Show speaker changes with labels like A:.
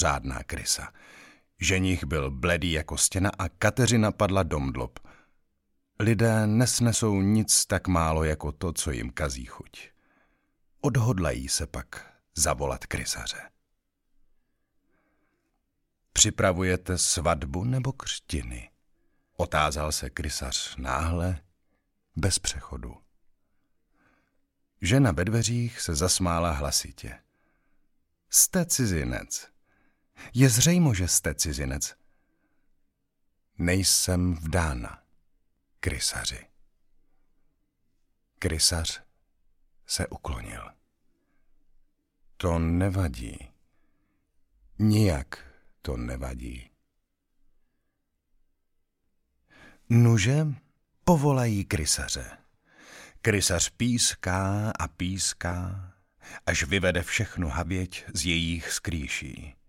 A: řádná krysa. Ženich byl bledý jako stěna a Kateřina padla domdlob. Lidé nesnesou nic tak málo jako to, co jim kazí chuť. Odhodlají se pak zavolat krysaře. Připravujete svatbu nebo křtiny? Otázal se krysař náhle, bez přechodu. Žena ve dveřích se zasmála hlasitě. Jste cizinec. Je zřejmo, že jste cizinec. Nejsem vdána, krysaři. Krysař se uklonil. To nevadí. Nijak to nevadí. Nuže, povolají krysaře. Krysař píská a píská, až vyvede všechnu havěť z jejich skrýší.